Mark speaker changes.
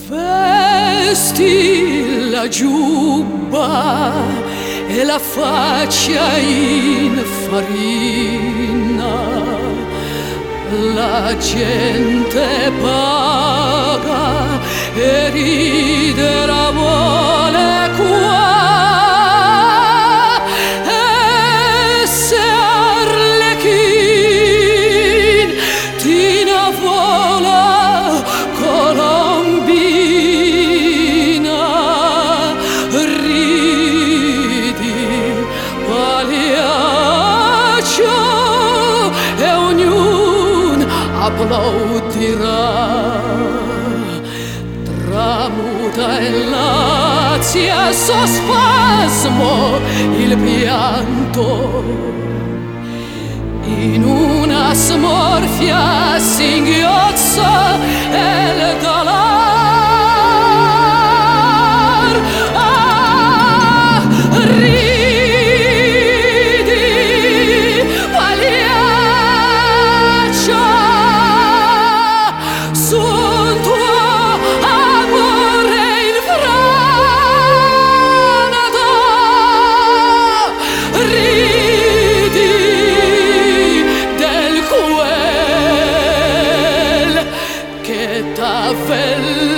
Speaker 1: Vesti la giubba e la faccia in farina, la gente paga e ridere vuole qua, e se Arlechin ti vola colombina, ridi Pagliaccio e ognuno applaudirà. Tramuta in lazia sospasmo il pianto, in una smorfia singhiozza il dolor. Ah, ridi Pagliaccio, sul tuo amore infranto, ridi del quel che t'avvella